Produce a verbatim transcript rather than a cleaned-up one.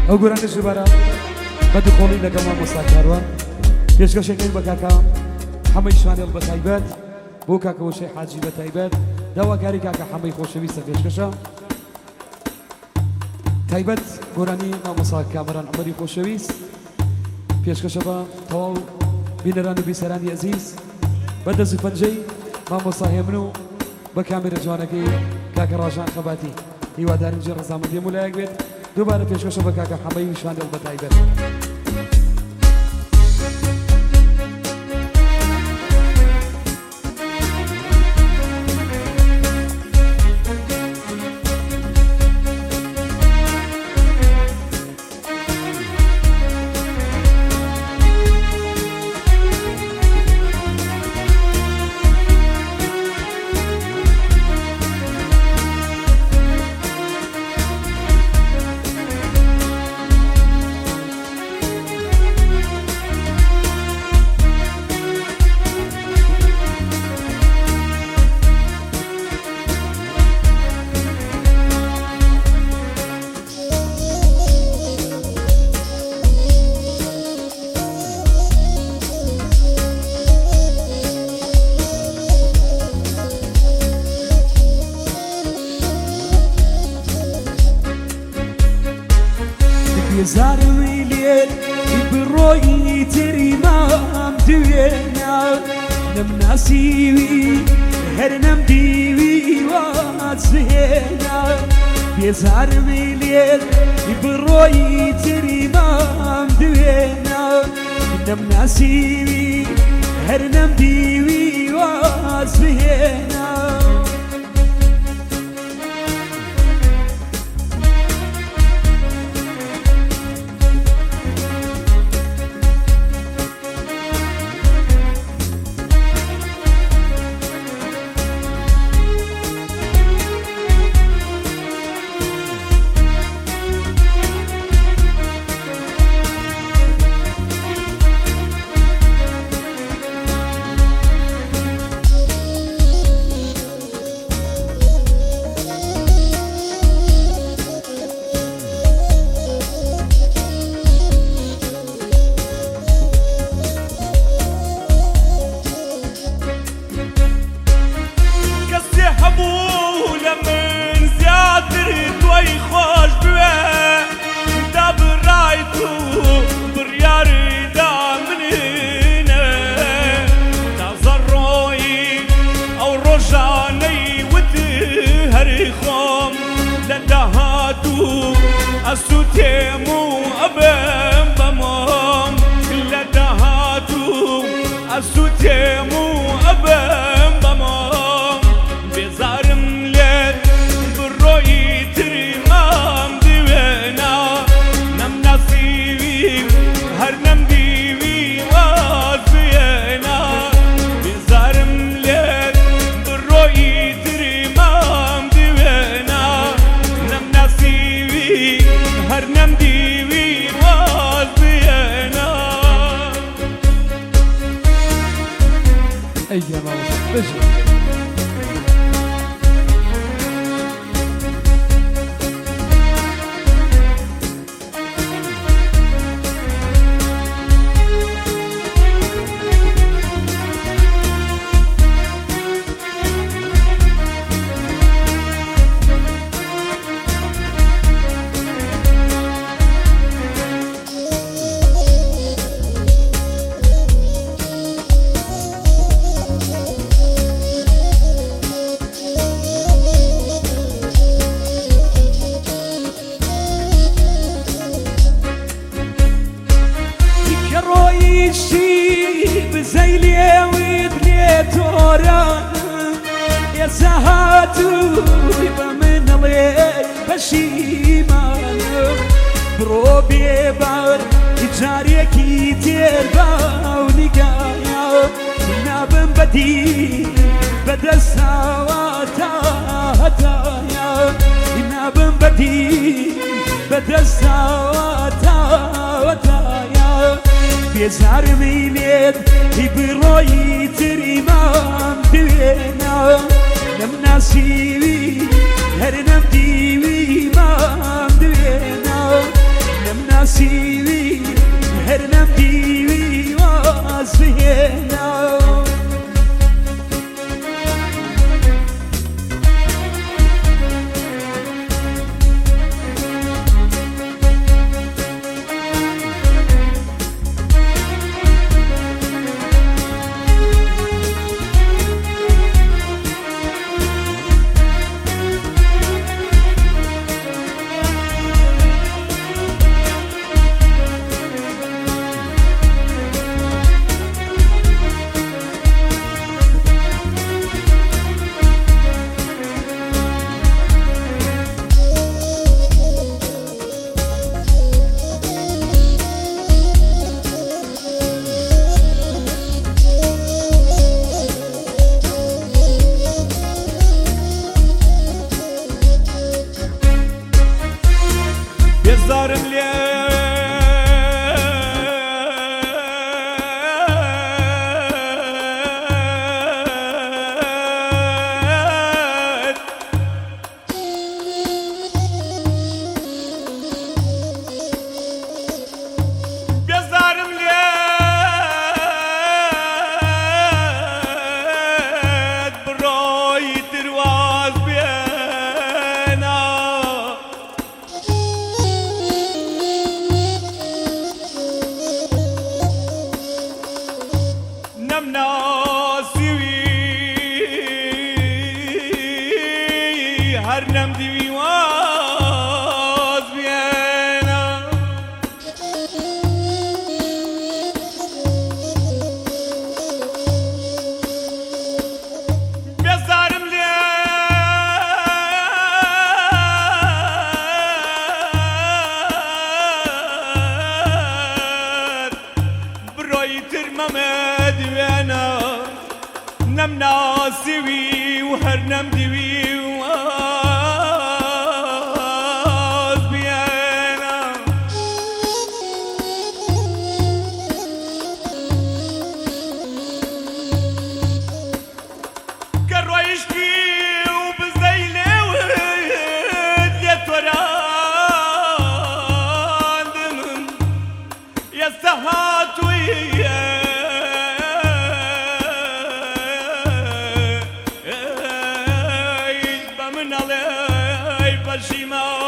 أقول أنا جبارة بدي خولي لجماعة مستكبرة يشكو شكل بكاكا حمي شواني البتايبات بو كاكا وشي حاجي بتايبات دوا كاري كاكا حمي خوشوي سفيشكشا تايبات قراني ما مصاك كامران عمري خوشويس بيشكشا با طواو بينرانو بيسراني عزيز بدا زفنجي ما مصاهمنو بكاميرا جوانكي كاكا راجان خباتي هيوا دارين جي رزام دي مولايك بيت دوباره بيشكشا با كاكا حمي وشواني البتايبات يزار ويليل بروي تري ما مدوينا نمناسيوي هرنم ديوي واتسهينا يزار ويليل بروي تري ما مدوينا نمناسيوي هرنم ديوي واتسهينا السوتيمو أبم بمام كل دهاتو السوتيمو أبم بمام بزارم ليت بالرؤي تريمام ديوينا نم نصيبي هر نم ديوي وازبينا بزارم ليت بالرؤي تريمام ديوينا نم نصيبي هرنم ديوي وازبينا أي يا ماوس زي اليويد ليتورا يا سهاتو بمن لي بشيمان بروبي بار جاري كتير باونيكايا نابن بدي بدا سواتا هتايا نابن بدي بدا سواتا هتايا بيزار ميلاد يبروي تريمام دوينا نم ناسيوي هرنم ديوي مام دوينا نم بێزارم لێ هر نم دیوی واز بیانا بیزارم لید برای ترمم دیوانا نم ناسیوی و هر نم دیوی Shima